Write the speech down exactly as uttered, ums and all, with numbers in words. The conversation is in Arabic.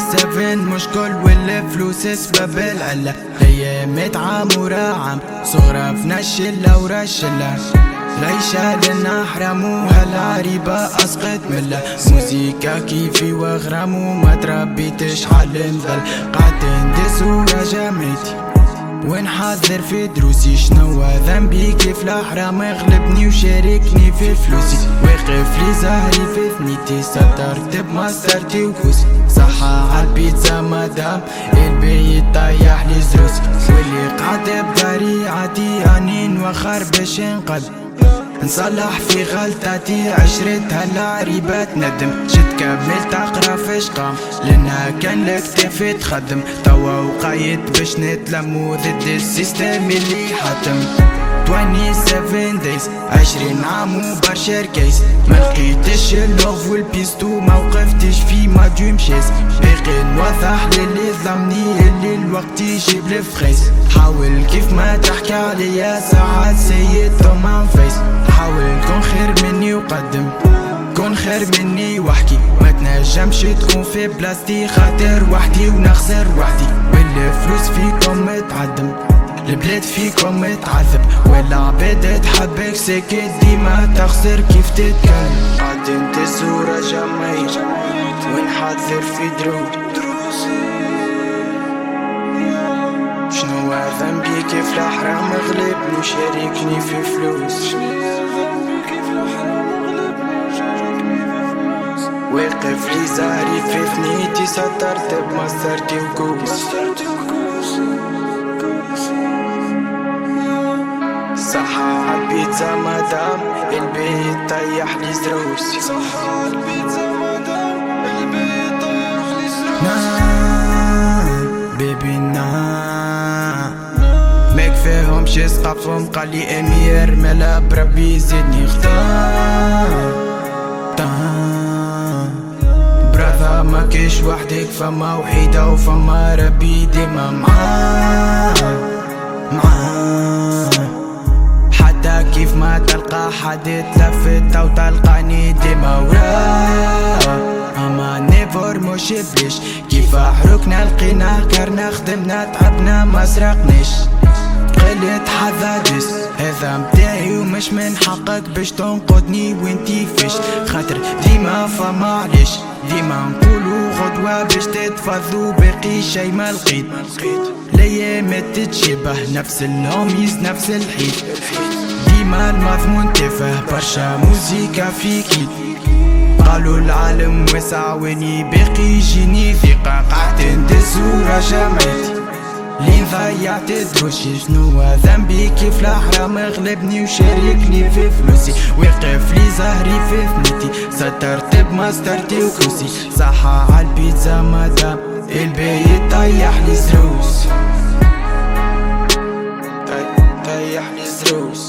سبعة مش كل والفلوس سبب العلة. ايامت عام ورا عام صغرى فينا الشلة ورا الشلة. العيشة لنا حرام وهالعريبة اسقط ملة. موسيقى كيفي وغرام وما تربيتش حال نضل. قعدت ندس ورا جامعتي ونحذر في دروسي. شنو ذنبي كيف الحرام غلبني وشاركني في فلوسي. وقف لي زهري في ثنيتي سترت بمسطرتي وكوسي. صحة عالبيتزا مدام البيت طيح لي زروسي. واللي قعد بداري عادي راني نوخر باش نقد نصلح في غلطاتي. عشرتها العريبة ندم جيت كملت اقرا فاش قام لانها كان لكتاف تخدم. توا وقايد باش نتلمو ضد السيستم اللي حاتم. سبعة وعشرين دايز عشرين عام وبرشا كيس. ملقيتش اللوف والبيستو موقفتش في ما دريم شيز. باقي نوضح للي ظلمني اللي الوقت يجيب الفخيس. حاول كيف ما تحكي عليا ساعات سيد طمان فيس. حاول كون خير مني وقدم كون خير مني واحكي. ما تنجمش تكون في بلاستي خاطر وحدي ونخسر وحدي. والفلوس فيكم تعدم البلاد فيكم تعذب. والعباد تحبك ساكت ديما تخسر كيف تتكلم. قاعدين تصورة جمعية ونحذر في دروس. شنو ذنبي كيف الحرام غلبني وشاركني في فلوس. وقف لي زهري في ثنيتي سترت بمسطرتي وكوس. صحة عالبيتزا مدام البيت طيح لي زروسي. صحة عالبيتزا مدام البيت طيح لي زروسي. نعم بيبي نعم ما كفاهمش سقفهم قالي امير ملا بربي زدني اختار. براذا ما كيش وحدك فما وحيدة وفما ربي ديما معاه معاه. كيف ما تلقى حد تلفت او تلقاني ديما وراه. اما نيفور مش بليش كيف حركنا لقينا كرنا خدمنا تعبنا ما سرقنيش. قلت حذاجس هذا متاعي ومش من حقك باش تنقدني وانتي فيش. خاطر ديما فما علاش ديما نقولو غدوة باش تتفضلو باقي شي ما لقيت. الايام تتشبه نفس الهوميز نفس الحيط. ديما المضمون تافه برشا موزيكا فيكي. قالوا العالم واسع واني باقي يجيني ثقة. قعدت ندز ورا جامعتي لين ضيعت دروسي. شنو ذنبي كيف الحرام غلبني وشاركني في فلوسي. وقف لي زهري في ثنيتي سترت بمسطرتي وكوسي. صحة عالبيتزا مدام البيت طيح لي زروس. طيح لي زروس.